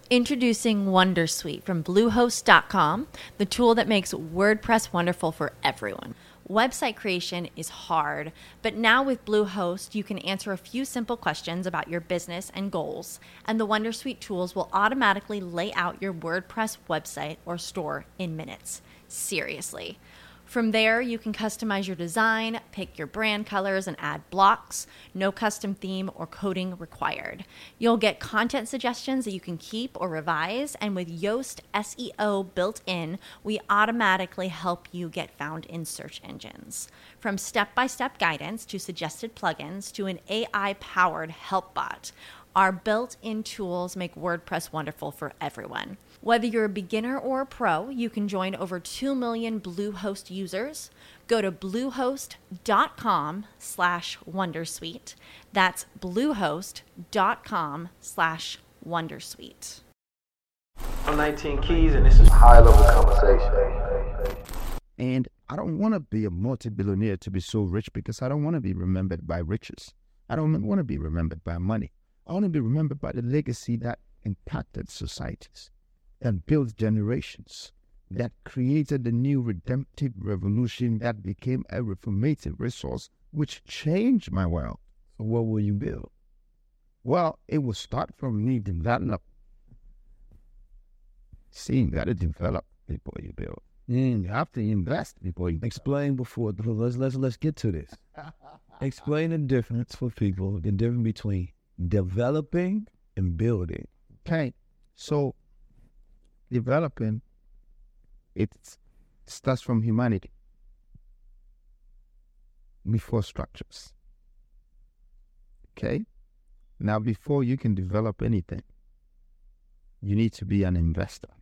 Introducing Wondersuite from Bluehost.com, the tool that makes WordPress wonderful for everyone. Website creation is hard, but now with Bluehost, you can answer a few simple questions about your business and goals, and the Wondersuite tools will automatically lay out your WordPress website or store in minutes. Seriously. From there, you can customize your design, pick your brand colors, and add blocks. No custom theme or coding required. You'll get content suggestions that you can keep or revise, and with Yoast SEO built in, we automatically help you get found in search engines. From step-by-step guidance to suggested plugins to an AI-powered help bot, our built-in tools make WordPress wonderful for everyone. Whether you're a beginner or a pro, you can join over 2 million Bluehost users. Go to bluehost.com/wondersuite. That's bluehost.com/wondersuite. I'm 19 Keys, and this is high-level conversation. And I don't want to be a multi-billionaire to be so rich because I don't want to be remembered by riches. I don't want to be remembered by money. I want to be remembered by the legacy that impacted societies, that built generations, that created the new redemptive revolution that became a reformative resource which changed my world. So what will you build? Well, it will start from me develop. See, you got to develop before you build. You have to invest before you build. Explain before. Let's get to this. Explain the difference for people, the difference between developing and building. Okay, so developing, it starts from humanity before structures. Okay, now before you can develop anything, you need to be an investor.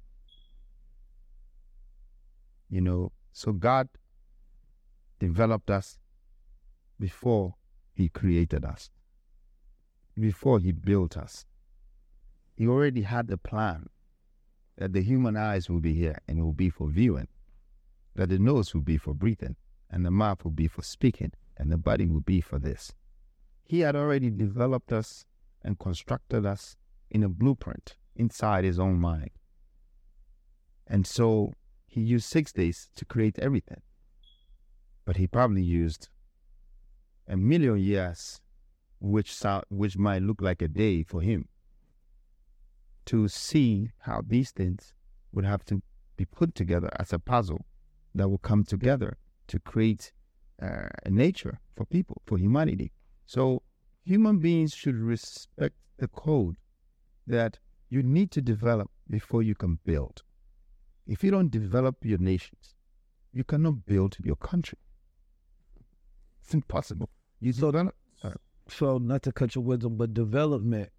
So God developed us before He created us, before He built us. He already had the plan that the human eyes will be here and it will be for viewing, that the nose will be for breathing, and the mouth will be for speaking, and the body will be for this. He had already developed us and constructed us in a blueprint inside His own mind. And so He used 6 days to create everything. But He probably used 1,000,000 years, which might look like a day for Him, to see how these things would have to be put together as a puzzle that will come together to create a nature for people, for humanity. So human beings should respect the code that you need to develop before you can build. If you don't develop your nations, you cannot build your country. It's impossible. So not to cut your wisdom, but development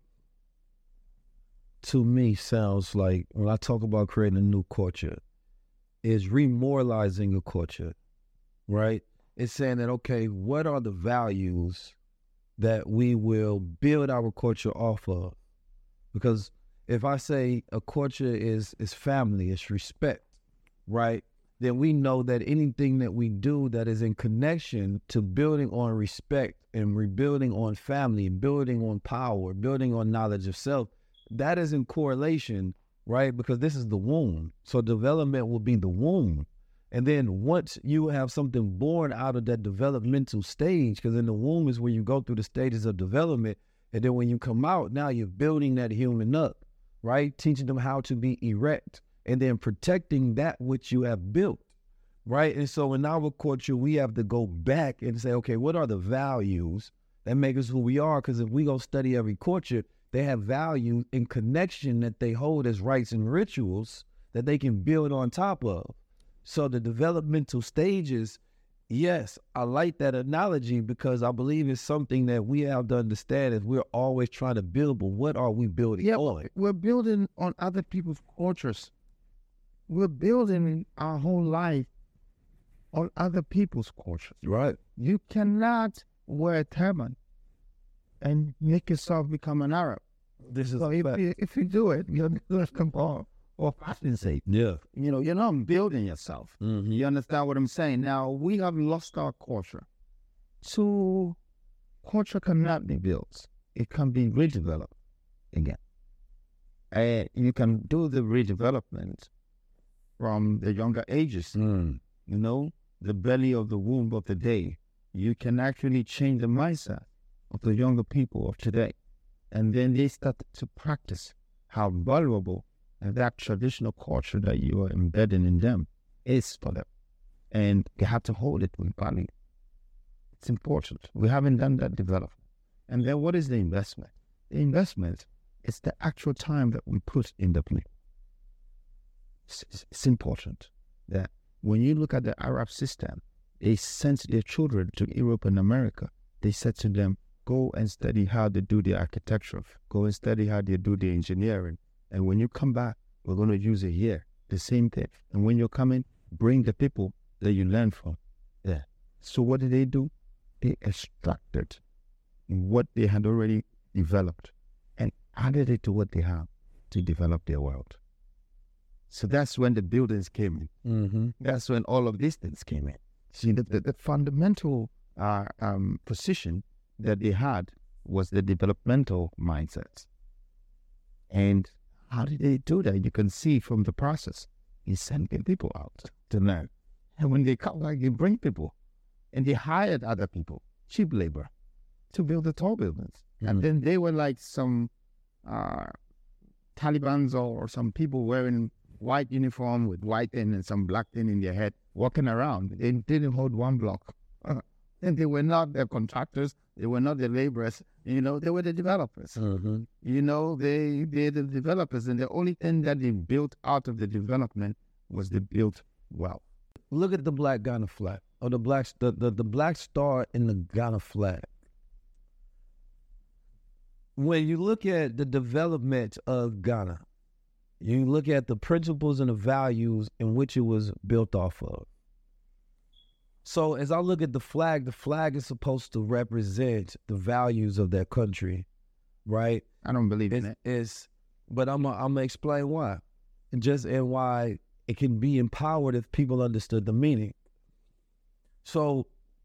to me sounds like, when I talk about creating a new culture, is remoralizing a culture, right? It's saying that, okay, what are the values that we will build our culture off of? Because if I say a culture is family, it's respect, right? Then we know that anything that we do that is in connection to building on respect and rebuilding on family, building on power, building on knowledge of self, that is in correlation, right? Because this is the womb. So development will be the womb. And then once you have something born out of that developmental stage, because in the womb is where you go through the stages of development, and then when you come out, now you're building that human up, right? Teaching them how to be erect, and then protecting that which you have built, right? And so in our culture, we have to go back and say, okay, what are the values that make us who we are? Because if we go study every culture, they have value in connection that they hold as rites and rituals that they can build on top of. So the developmental stages, yes, I like that analogy because I believe it's something that we have to understand is we're always trying to build, but what are we building on? We're building on other people's cultures. We're building our whole life on other people's cultures. Right. You cannot wear a turban and make yourself become an Arab. This is so if you do it, you're going to come on or fashion sake. Yeah. You're not building yourself. Mm-hmm. You understand what I'm saying? Now, we have lost our culture. So, culture cannot be built. It can be redeveloped again. You can do the redevelopment from the younger ages. You know, the belly of the womb of the day. You can actually change the mindset of the younger people of today. And then they start to practice how valuable that traditional culture that you are embedding in them is for them. And you have to hold it with value. It's important. We haven't done that development. And then what is the investment? The investment is the actual time that we put in the play. It's important that when you look at the Arab system, they sent their children to Europe and America. They said to them, go and study how they do the architecture. Go and study how they do the engineering. And when you come back, we're going to use it here. The same thing. And when you're coming, bring the people that you learn from. Yeah. So what did they do? They extracted what they had already developed and added it to what they have to develop their world. So that's when the buildings came in. That's when all of these things came in. See, the fundamental position that they had was the developmental mindset. And how did they do that? You can see from the process. He's sending people out to learn. And when they come back, they bring people. And they hired other people, cheap labor, to build the tall buildings. And then they were like some Talibans or some people wearing white uniform with white thing and some black thing in their head, walking around. They didn't hold one block. And they were not the contractors. They were not the laborers. You know, they were the developers. You know, they're the developers. And the only thing that they built out of the development was they built wealth. Look at the black Ghana flag, or the black star in the Ghana flag. When you look at the development of Ghana, you look at the principles and the values in which it was built off of. So as I look at the flag is supposed to represent the values of that country, right? I don't believe in it. But I'm gonna explain why, and why it can be empowered if people understood the meaning. So,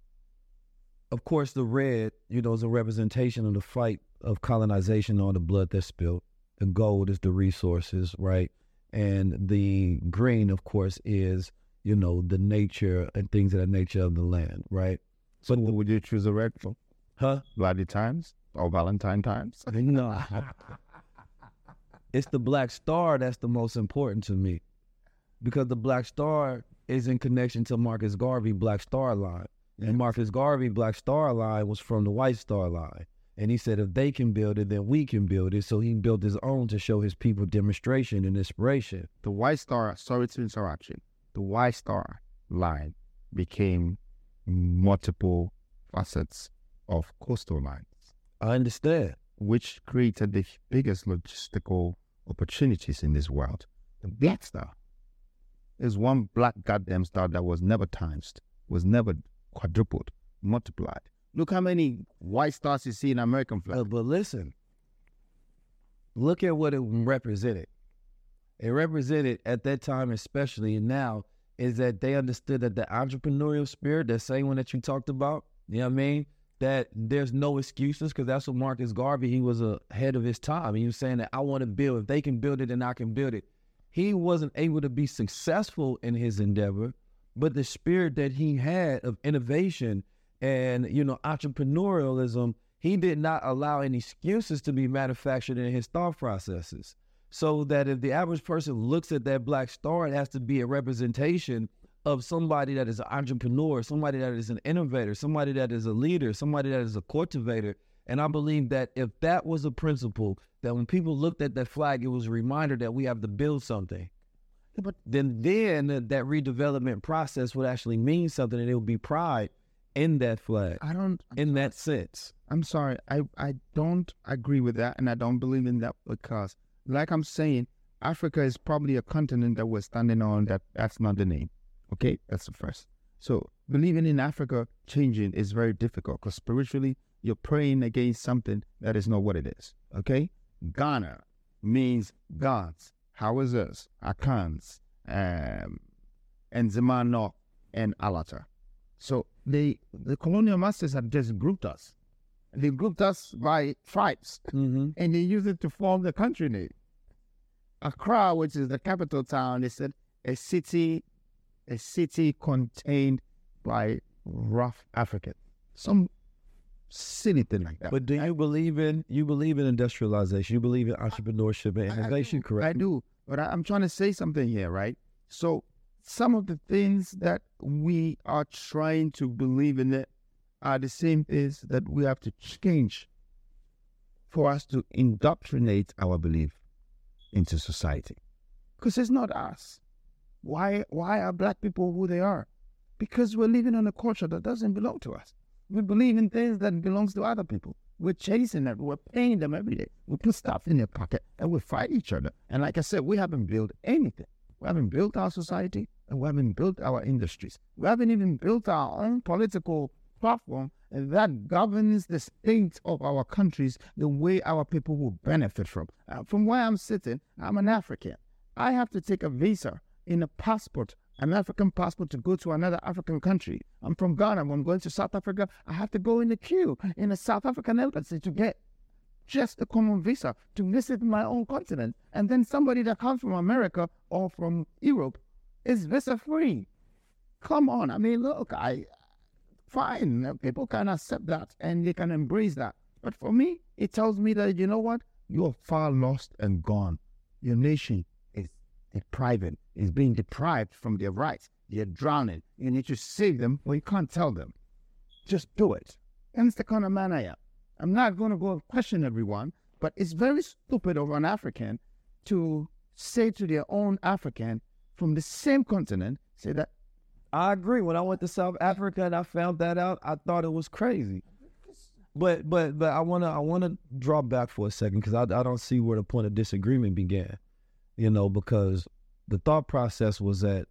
of course, the red, is a representation of the fight of colonization on the blood that's spilled. The gold is the resources, right? And the green, of course, is, the nature and things of that nature of the land, right? So would you choose a red for? Huh? Bloody Times or Valentine Times? No. It's the black star that's the most important to me, because the black star is in connection to Marcus Garvey Black Star Line. Yeah. And Marcus Garvey Black Star Line was from the White Star Line. And he said, if they can build it, then we can build it. So he built his own to show his people demonstration and inspiration. The White Star, sorry to interrupt you, the White Star Line became multiple facets of coastal lines. I understand. Which created the biggest logistical opportunities in this world. The Black Star is one black goddamn star that was never times, was never quadrupled, multiplied. Look how many white stars you see in American flag. But listen, look at what it represented. It represented at that time, especially, and now, is that they understood that the entrepreneurial spirit, that same one that you talked about, you know what I mean? That there's no excuses, because that's what Marcus Garvey, he was ahead of his time. He was saying that I want to build. If they can build it, then I can build it. He wasn't able to be successful in his endeavor, but the spirit that he had of innovation and, entrepreneurialism, he did not allow any excuses to be manufactured in his thought processes. So that if the average person looks at that black star, it has to be a representation of somebody that is an entrepreneur, somebody that is an innovator, somebody that is a leader, somebody that is a cultivator. And I believe that if that was a principle, that when people looked at that flag, it was a reminder that we have to build something. But then that redevelopment process would actually mean something, and it would be pride in that flag. That sense. I'm sorry. I don't agree with that, and I don't believe in that, because, like I'm saying, Africa is probably a continent that we're standing on that's not the name. Okay? That's the first. So believing in Africa changing is very difficult, because spiritually, you're praying against something that is not what it is. Okay? Ghana means gods, Hawazas, Akans, Nzimano, and Alata. So the colonial masters have just grouped us. They grouped us by tribes, and they use it to form the country name. Accra, which is the capital town, they said a city contained by rough Africans. Some silly thing like that. But do you believe in industrialization? You believe in entrepreneurship and innovation, correct? I do. But I'm trying to say something here, right? So some of the things that we are trying to believe in it are the same things that we have to change for us to indoctrinate our belief into society. Because it's not us. Why are black people who they are? Because we're living in a culture that doesn't belong to us. We believe in things that belongs to other people. We're chasing them. We're paying them every day. We put stuff in their pocket and we fight each other. And like I said, we haven't built anything. We haven't built our society and we haven't built our industries. We haven't even built our own political platform that governs the state of our countries the way our people will benefit from. From where I'm sitting, I'm an African. I have to take a visa in a passport, an African passport, to go to another African country. I'm from Ghana. When I'm going to South Africa, I have to go in the queue in a South African embassy to get just a common visa to visit my own continent. And then somebody that comes from America or from Europe is visa free. Come on. I mean, look, fine. People can accept that and they can embrace that. But for me, it tells me that, you know what? You're far lost and gone. Your nation is depriving, is being deprived from their rights. They're drowning. You need to save them, or you can't tell them. Just do it. And it's the kind of man I am. I'm not going to go question everyone, but it's very stupid of an African to say to their own African from the same continent, say that. I agree. When I went to South Africa and I found that out, I thought it was crazy. But I wanna draw back for a second because I don't see where the point of disagreement began. Because the thought process was that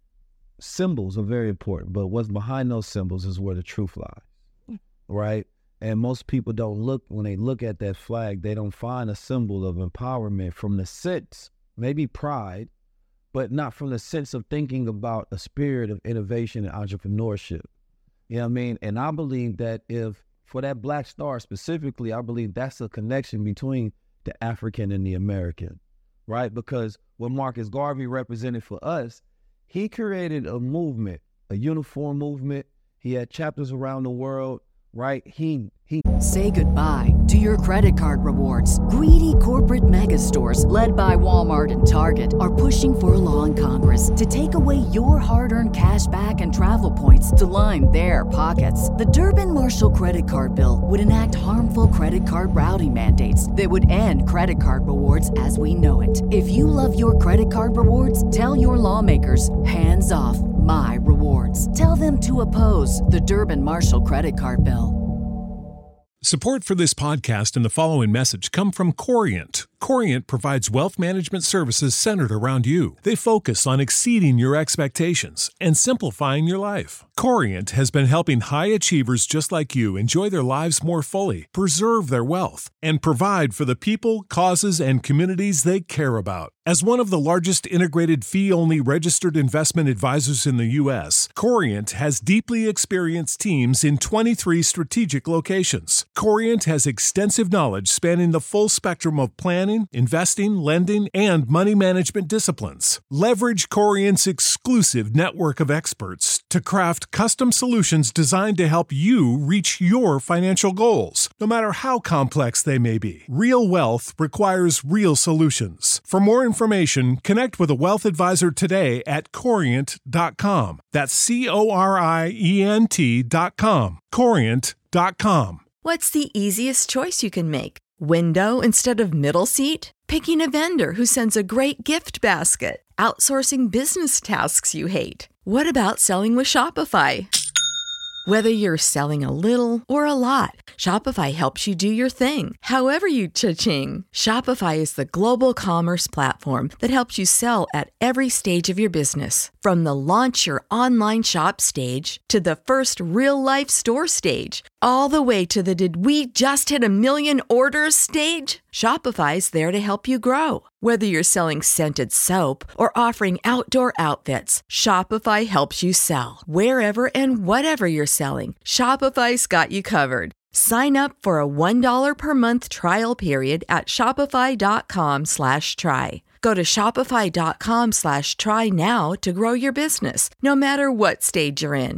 symbols are very important, but what's behind those symbols is where the truth lies, right? And most people when they look at that flag, they don't find a symbol of empowerment from the sense, maybe pride, but not from the sense of thinking about a spirit of innovation and entrepreneurship. You know what I mean? And I believe that for that black star specifically, I believe that's a connection between the African and the American, right? Because what Marcus Garvey represented for us, he created a movement, a uniform movement. He had chapters around the world, right? He Say goodbye to your credit card rewards. Greedy corporate mega stores, led by Walmart and Target, are pushing for a law in Congress to take away your hard-earned cash back and travel points to line their pockets. The Durbin-Marshall credit card bill would enact harmful credit card routing mandates that would end credit card rewards as we know it. If you love your credit card rewards, tell your lawmakers, hands off my rewards. Tell them to oppose the Durbin-Marshall credit card bill. Support for this podcast and the following message come from Corient. Corient provides wealth management services centered around you. They focus on exceeding your expectations and simplifying your life. Corient has been helping high achievers just like you enjoy their lives more fully, preserve their wealth, and provide for the people, causes, and communities they care about. As one of the largest integrated fee-only registered investment advisors in the U.S., Corient has deeply experienced teams in 23 strategic locations. Corient has extensive knowledge spanning the full spectrum of planning, investing, lending, and money management disciplines. Leverage Corient's exclusive network of experts to craft custom solutions designed to help you reach your financial goals, no matter how complex they may be. Real wealth requires real solutions. For more information, connect with a wealth advisor today at Corient.com. That's Corient.com. Corient.com. What's the easiest choice you can make? Window instead of middle seat? Picking a vendor who sends a great gift basket? Outsourcing business tasks you hate? What about selling with Shopify? Whether you're selling a little or a lot, Shopify helps you do your thing, however you cha-ching. Shopify is the global commerce platform that helps you sell at every stage of your business. From the launch your online shop stage to the first real-life store stage, all the way to the did we just hit 1 million orders stage. Shopify's there to help you grow. Whether you're selling scented soap or offering outdoor outfits, Shopify helps you sell. Wherever and whatever you're selling, Shopify's got you covered. Sign up for a $1 per month trial period at shopify.com/try. Go to shopify.com/try now to grow your business, no matter what stage you're in.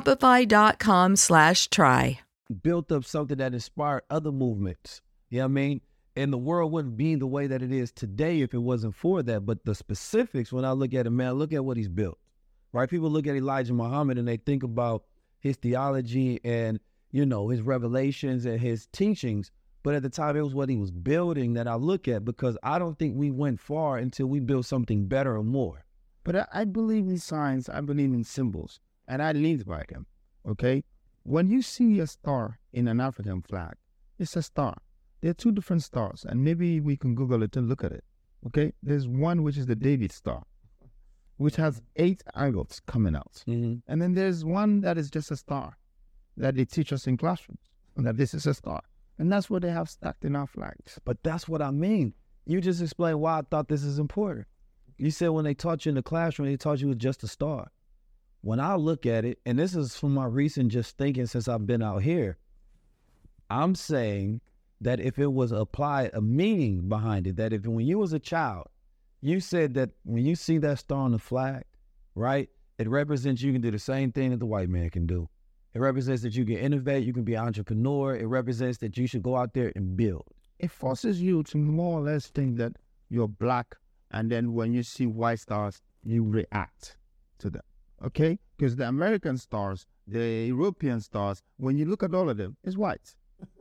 Shopify.com/try. Built up something that inspired other movements. You know what I mean? And the world wouldn't be the way that it is today if it wasn't for that. But the specifics, when I look at it, man, look at what he's built, right? People look at Elijah Muhammad and they think about his theology and, you know, his revelations and his teachings. But at the time, it was what he was building that I look at, because I don't think we went far until we built something better or more. But I believe in signs, I believe in symbols, and I lead by them, okay? When you see a star in an African flag, it's a star. There are two different stars, and maybe we can Google it and look at it, okay? There's one which is the David star, which has 8 angles coming out. Mm-hmm. And then there's one that is just a star that they teach us in classrooms, that this is a star. And that's what they have stacked in our flags. But that's what I mean. You just explained why I thought this is important. You said when they taught you in the classroom, they taught you it was just a star. When I look at it, and this is from my recent just thinking since I've been out here, I'm saying that if it was applied a meaning behind it, that if when you was a child, you said that when you see that star on the flag, right, it represents you can do the same thing that the white man can do. It represents that you can innovate, you can be an entrepreneur. It represents that you should go out there and build. It forces you to more or less think that you're black, and then when you see white stars, you react to them, okay? Because the American stars, the European stars, when you look at all of them, it's white.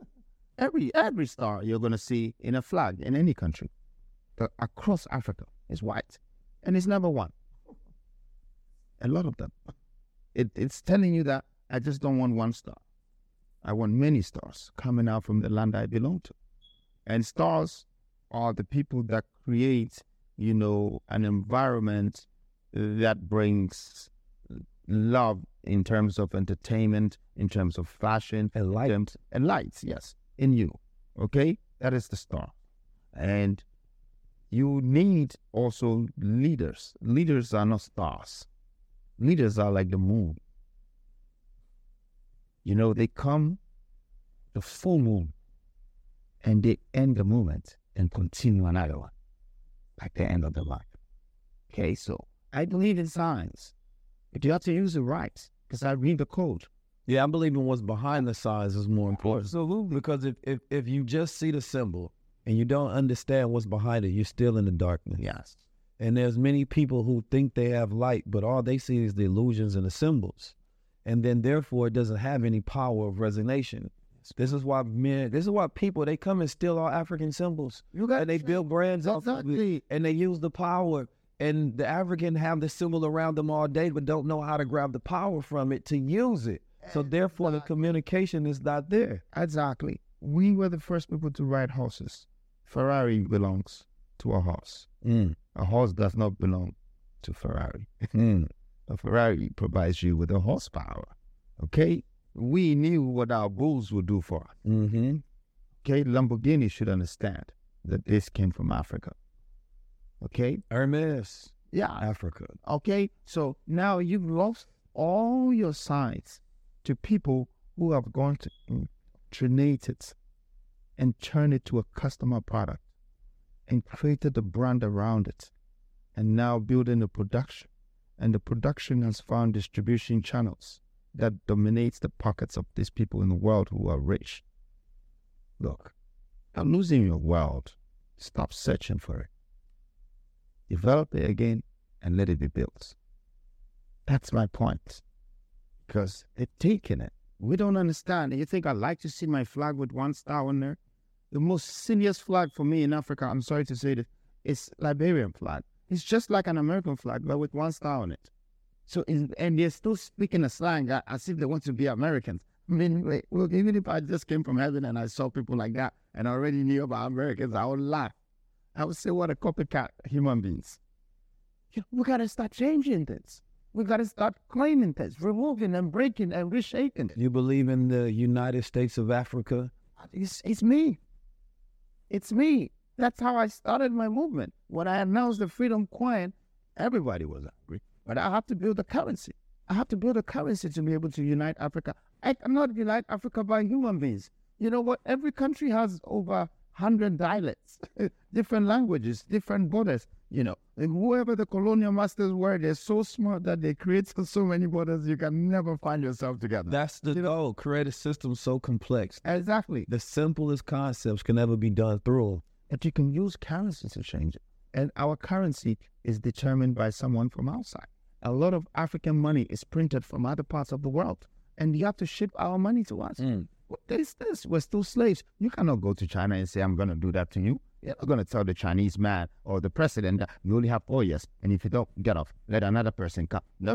Every star you're going to see in a flag in any country across Africa is white, and it's never one. A lot of them. It's telling you that I just don't want one star. I want many stars coming out from the land I belong to. And stars are the people that create, you know, an environment that brings love in terms of entertainment, in terms of fashion. And light. And lights, yes, in you, okay? That is the star. And you need also leaders. Leaders are not stars. Leaders are like the moon. You know, they come the full moon and they end the movement and continue another one, like the end of the life. Okay, so I believe in signs, but you have to use it right, because I read the code. Yeah, I believe in what's behind the signs is more important. Absolutely. Because if you just see the symbol and you don't understand what's behind it, you're still in the darkness. Yes. And there's many people who think they have light, but all they see is the illusions and the symbols. And then therefore it doesn't have any power of resonation. This is why people, they come and steal our African symbols. And they build brands off of it, and they use the power. And the African have the symbol around them all day, but don't know how to grab the power from it to use it. So therefore the communication is not there. Exactly. We were the first people to ride horses. Ferrari belongs to a horse. A horse does not belong to Ferrari. A Ferrari provides you with a horsepower. Okay? We knew what our bulls would do for us. Mm-hmm. Okay? Lamborghini should understand that this came from Africa. Okay? Hermes. Yeah. Africa. Okay? So now you've lost all your signs to people who have gone to indoctrinate it and turn it to a customer product and created a brand around it and now building a production. And the production has found distribution channels that dominates the pockets of these people in the world who are rich. Look, you're losing your world. Stop searching for it. Develop it again and let it be built. That's my point. Because they're taking it. We don't understand. You think I'd like to see my flag with one star on there? The most silliest flag for me in Africa, I'm sorry to say this, is Liberian flag. It's just like an American flag, but with one star on it. So, and they're still speaking a slang as if they want to be Americans. I mean, look, even if I just came from heaven and I saw people like that and I already knew about Americans, I would laugh. I would say, what a copycat human beings. We got to start changing this. We got to start claiming this, removing and breaking and reshaping it. You believe in the United States of Africa? It's me. It's me. That's how I started my movement. When I announced the Freedom Coin, everybody was angry. But I have to build a currency. I have to build a currency to be able to unite Africa. I cannot unite Africa by human beings. You know what? Every country has over 100 dialects, different languages, different borders. You know, and whoever the colonial masters were, they're so smart that they create so many borders you can never find yourself together. That's the goal. Create a system so complex. Exactly. The simplest concepts can never be done through. But you can use currency to change it. And our currency is determined by someone from outside. A lot of African money is printed from other parts of the world. And you have to ship our money to us. What is this? We're still slaves. You cannot go to China and say, I'm going to do that to you. You're not going to tell the Chinese man or the president that you only have 4 years. And if you don't, get off. Let another person come. No.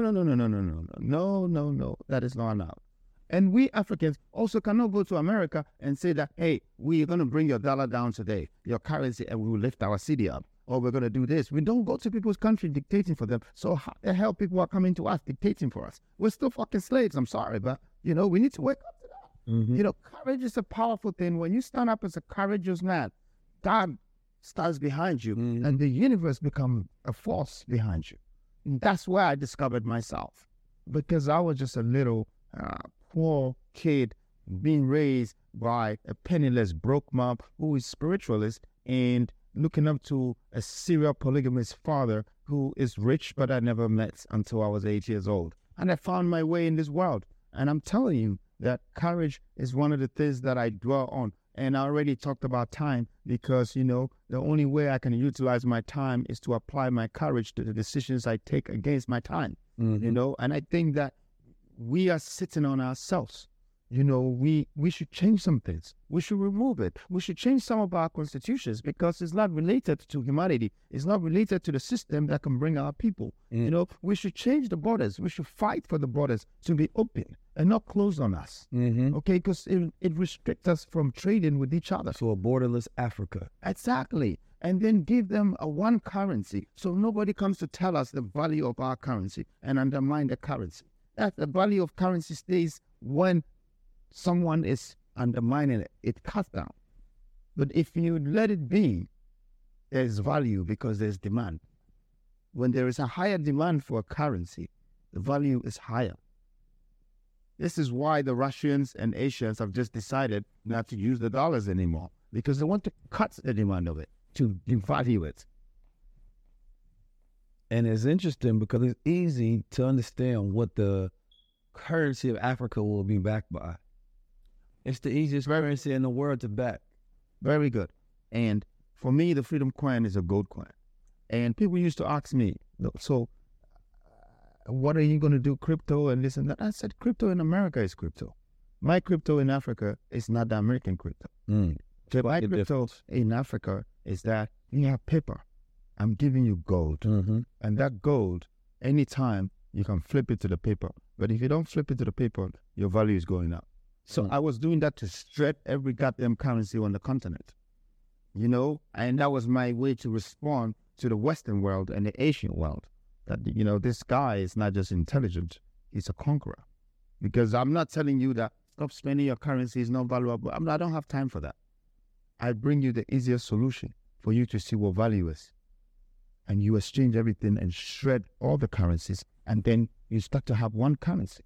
That is not allowed. And we Africans also cannot go to America and say that, hey, we're going to bring your dollar down today, your currency, and we will lift our city up. Or we're going to do this. We don't go to people's country dictating for them. So how the hell people are coming to us dictating for us? We're still fucking slaves. I'm sorry, but, you know, we need to wake up to that. You know, courage is a powerful thing. When you stand up as a courageous man, God stands behind you, and the universe becomes a force behind you. And that's where I discovered myself, because I was just a little poor kid being raised by a penniless, broke mom who is spiritualist and looking up to a serial polygamist father who is rich, but I never met until I was 8 years old. And I found my way in this world. And I'm telling you that courage is one of the things that I dwell on. And I already talked about time because, you know, the only way I can utilize my time is to apply my courage to the decisions I take against my time, you know. And I think that we are sitting on ourselves. You know, we should change some things. We should remove it. We should change some of our constitutions because it's not related to humanity. It's not related to the system that can bring our people. You know, we should change the borders. We should fight for the borders to be open and not closed on us. Okay, because it restricts us from trading with each other. So a borderless Africa. Exactly. And then give them a one currency so nobody comes to tell us the value of our currency and undermine the currency. That the value of currency stays when someone is undermining it. It cuts down. But if you let it be, there's value because there's demand. When there is a higher demand for a currency, the value is higher. This is why the Russians and Asians have just decided not to use the dollars anymore, because they want to cut the demand of it, to devalue it. And it's interesting because it's easy to understand what the currency of Africa will be backed by. It's the easiest currency in the world to back. Very good. And for me, the Freedom Coin is a gold coin. And people used to ask me, so what are you going to do, crypto and this and that? I said, crypto in America is crypto. My crypto in Africa is not the American crypto. So my crypto in Africa is that you have paper. I'm giving you gold. And that gold, anytime, you can flip it to the paper. But if you don't flip it to the paper, your value is going up. So I was doing that to shred every goddamn currency on the continent, you know, and that was my way to respond to the Western world and the Asian world. That, you know, this guy is not just intelligent, he's a conqueror. Because I'm not telling you that stop spending your currency is not valuable. I don't have time for that. I bring you the easiest solution for you to see what value is. And you exchange everything and shred all the currencies, and then you start to have one currency.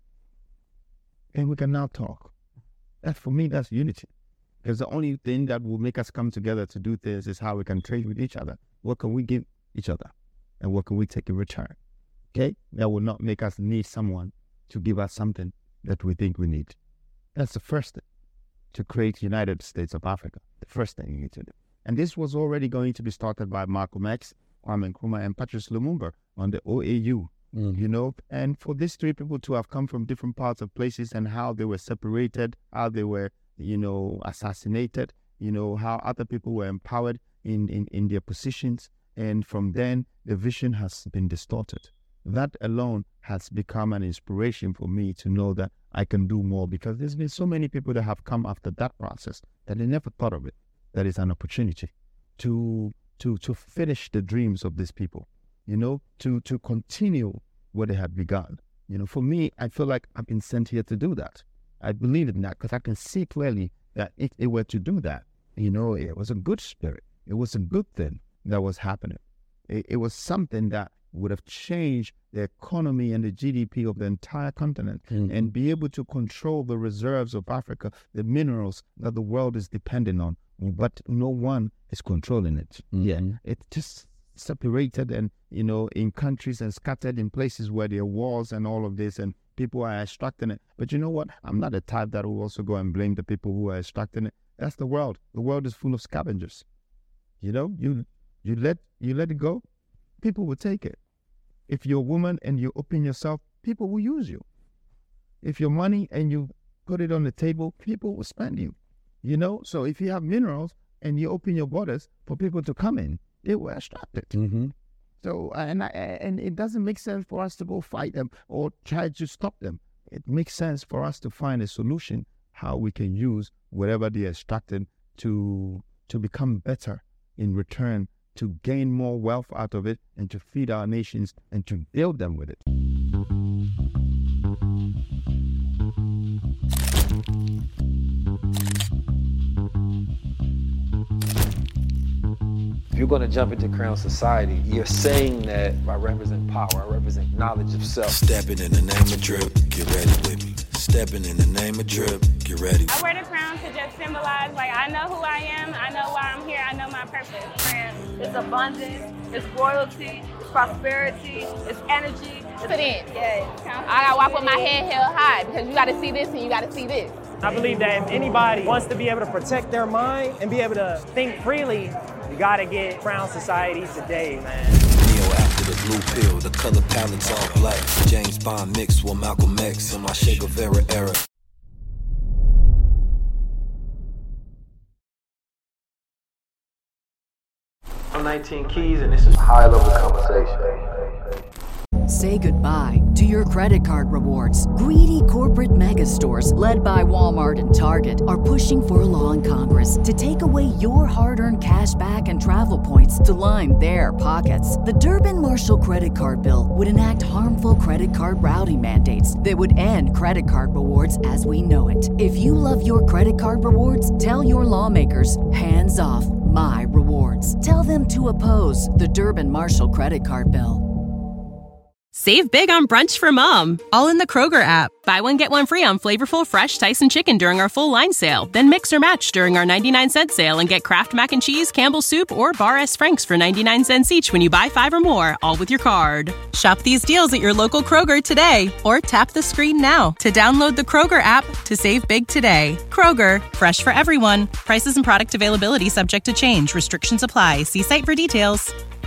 And we can now talk. That, for me, that's unity. Because the only thing that will make us come together to do this is how we can trade with each other. What can we give each other? And what can we take in return? Okay? That will not make us need someone to give us something that we think we need. That's the first thing, to create United States of Africa. The first thing you need to do. And this was already going to be started by Malcolm X, Kwame Nkrumah, and Patrice Lumumba on the OAU. You know, and for these three people to have come from different parts of places and how they were separated, how they were, you know, assassinated, you know, how other people were empowered in their positions. And from then, the vision has been distorted. That alone has become an inspiration for me to know that I can do more, because there's been so many people that have come after that process that they never thought of it. That is an opportunity to finish the dreams of these people. You know, to continue what they had begun. You know, for me, I feel like I've been sent here to do that. I believe in that because I can see clearly that if they were to do that, you know, it was a good spirit. It was a good thing that was happening. It was something that would have changed the economy and the GDP of the entire continent and be able to control the reserves of Africa, the minerals that the world is dependent on, but no one is controlling it. Yeah, it's just separated and, in countries and scattered in places where there are wars and all of this, and people are extracting it. But you know what? I'm not the type that will also go and blame the people who are extracting it. That's the world. The world is full of scavengers. You let it go, people will take it. If you're a woman and you open yourself, people will use you. If you're money and you put it on the table, people will spend you. So if you have minerals and you open your borders for people to come in, they will extract it. Mm-hmm. So and it doesn't make sense for us to go fight them or try to stop them. It makes sense for us to find a solution how we can use whatever they extracted to become better in return, to gain more wealth out of it, and to feed our nations and to build them with it. If you're going to jump into Crown Society, you're saying that I represent power, I represent knowledge of self. Stepping in the name of drip, get ready with me. Stepping in the name of drip, get ready. I wear the crown to just symbolize, I know who I am, I know why I'm here, I know my purpose. It's abundance, it's royalty, it's prosperity, it's energy. Put in. Yeah. I gotta walk with my head held high because you gotta see this and you gotta see this. I believe that if anybody wants to be able to protect their mind and be able to think freely, you gotta get Crown Society today, man. Neo after the blue pill, the color palette's all black. James Bond mixed with Malcolm X in my Che Guevara era. I'm 19 Keys, and this is high-level conversation. Say goodbye to your credit card rewards. Greedy corporate mega stores, led by Walmart and Target, are pushing for a law in Congress to take away your hard-earned cash back and travel points to line their pockets. The Durbin-Marshall credit card bill would enact harmful credit card routing mandates that would end credit card rewards as we know it. If you love your credit card rewards, tell your lawmakers, hands off my rewards. Tell them to oppose the Durbin-Marshall credit card bill. Save big on brunch for mom, all in the Kroger app. Buy one, get one free on flavorful, fresh Tyson chicken during our full line sale. Then mix or match during our 99-cent sale and get Kraft Mac and Cheese, Campbell's Soup, or Bar S. Frank's for 99 cents each when you buy 5 or more, all with your card. Shop these deals at your local Kroger today, or tap the screen now to download the Kroger app to save big today. Kroger, fresh for everyone. Prices and product availability subject to change. Restrictions apply. See site for details.